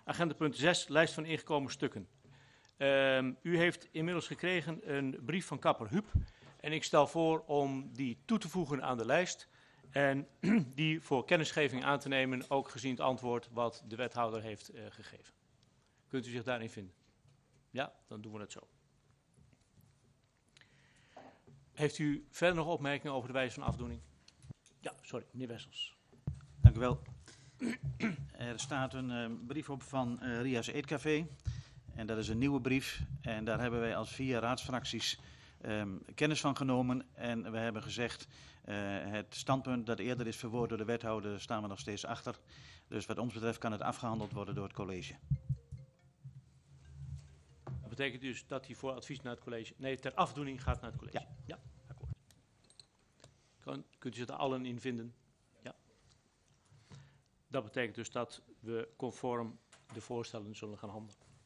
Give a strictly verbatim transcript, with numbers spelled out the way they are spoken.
Agenda punt zes, lijst van ingekomen stukken. Um, u heeft inmiddels gekregen een brief van kapper Huub. En ik stel voor om die toe te voegen aan de lijst. En die voor kennisgeving aan te nemen, ook gezien het antwoord wat de wethouder heeft uh, gegeven. Kunt u zich daarin vinden? Ja, dan doen we het zo. Heeft u verder nog opmerkingen over de wijze van afdoening? Ja, sorry, meneer Wessels. Dank u wel. Er staat een uh, brief op van uh, Ria's Eetcafé. En dat is een nieuwe brief. En daar hebben wij als vier raadsfracties um, kennis van genomen. En we hebben gezegd, uh, het standpunt dat eerder is verwoord door de wethouder, staan we nog steeds achter. Dus wat ons betreft kan het afgehandeld worden door het college. Dat betekent dus dat hij voor advies naar het college, nee, ter afdoening gaat naar het college. Ja, ja akkoord. Kan, kunt u zich er allen in vinden? Ja. Dat betekent dus dat we conform de voorstellen zullen gaan handelen.